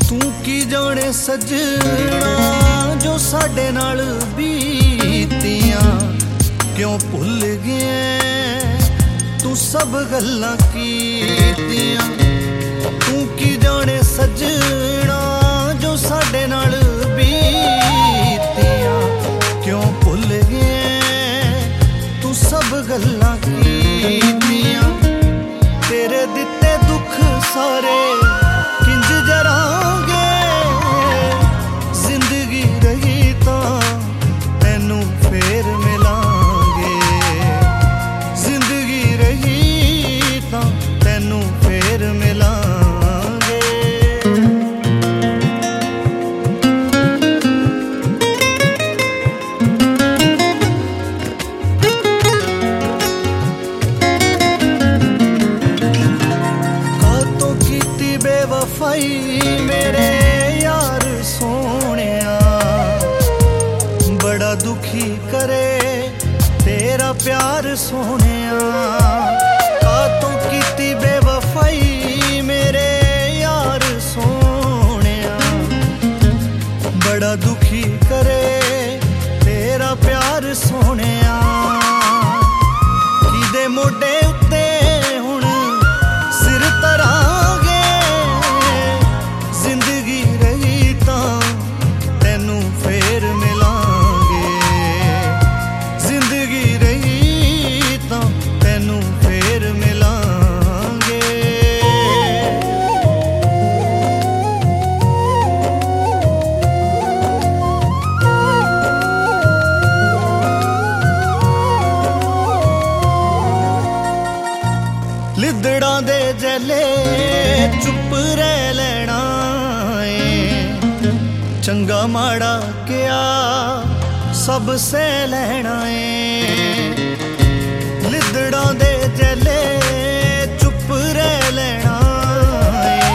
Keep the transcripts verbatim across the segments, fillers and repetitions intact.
तू की जाने सजना जो साडे नाल बीतियां क्यों भुल गया तू सब गल्लां कीतियां। तू की जाने सजना जो साडे नाल बीतियां क्यों भुल गया तू सब गल्लां कीतियां। तेरे दिते दुख सारे किंज जरांगे जिंदगी रही तां तैनू फेर मिलांगे। जिंदगी रही तां तैनू फेर मिलांगे। कातों कीती बेवफाई मेरे यार सोहणिया बड़ा दुखी करे तेरा प्यार सोहणिया। कातों कीती बेवफाई मेरे यार सोहणिया बड़ा दुखी करे तेरा प्यार सोहणिया। किदे मोढे उत्ते हुण सिर धरांगे जिंदगी रही तां तैनू फेर मिलांगे। जिंदगी रही तां तैनू फेर मिलांगे। लिदड़ां दे जले चुप रह लेना है चंगा माड़ा क्या सब सह लेना है। लिदड़ां दे जले चुप रह लेना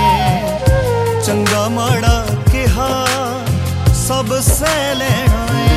है चंगा माड़ा क्या सब सह लेना है।